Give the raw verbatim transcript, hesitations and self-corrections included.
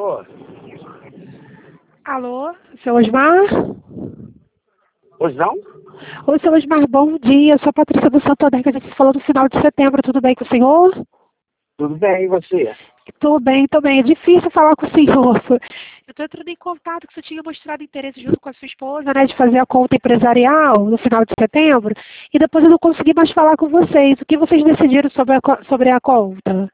Alô? Alô, seu Osmar? Pois não? Oi, seu Osmar, bom dia. Eu sou a Patrícia do Santander, que a gente falou no final de setembro. Tudo bem com o senhor? Tudo bem, e você? Tudo bem, tudo bem. É difícil falar com o senhor. Eu estou entrando em contato que você tinha mostrado interesse junto com a sua esposa, né, de fazer a conta empresarial no final de setembro, e depois eu não consegui mais falar com vocês. O que vocês decidiram sobre a, co- sobre a conta?